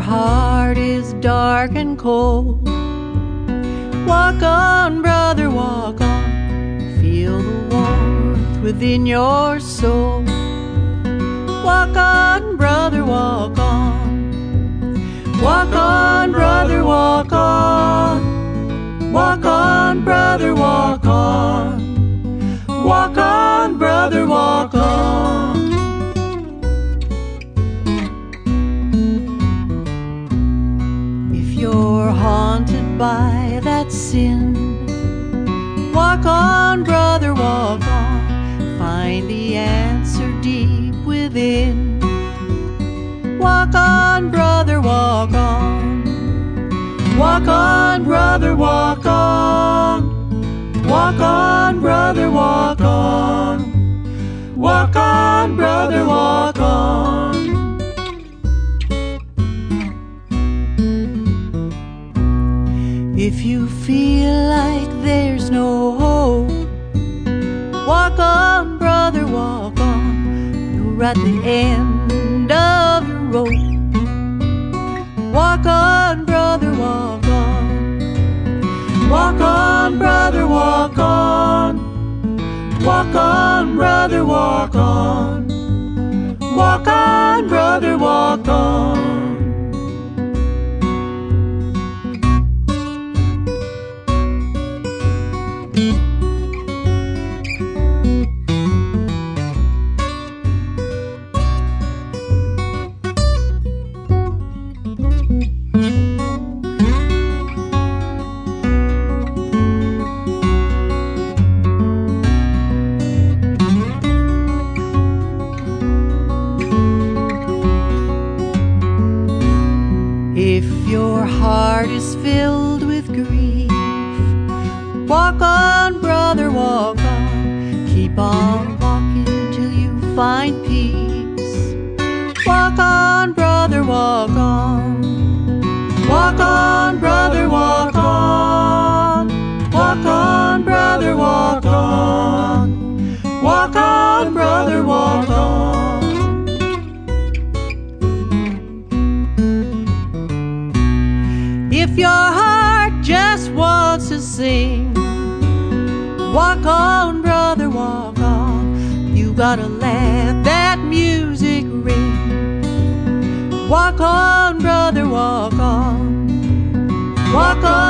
heart is dark and cold, walk on, brother, walk on. Feel the warmth within your soul. Walk on, brother, walk on. Walk on, brother, walk on. Walk on, brother, walk on. Walk on, brother, walk on. If you're haunted by that sin, walk on, brother, walk on. Find the answer deep within. Walk on, brother, walk on. Walk on, brother, walk on. Walk on, brother, walk on. Walk on, brother, walk on. If you feel like there's no hope, walk on, brother, walk on. You're at the end of your rope. Walk on, brother, walk on. Walk on, brother, walk on. Walk on, brother, walk on. Walk on, brother, walk on. If your heart is filled with grief, walk on, brother, walk on. Keep on walking till you find peace. Walk on, brother, walk on. Walk on, brother, walk on. Walk on, brother, walk on. Walk on, brother, walk on. If your heart just wants to sing, walk on, brother, walk on. You gotta let that music ring. Walk on, brother, walk on. Walk on.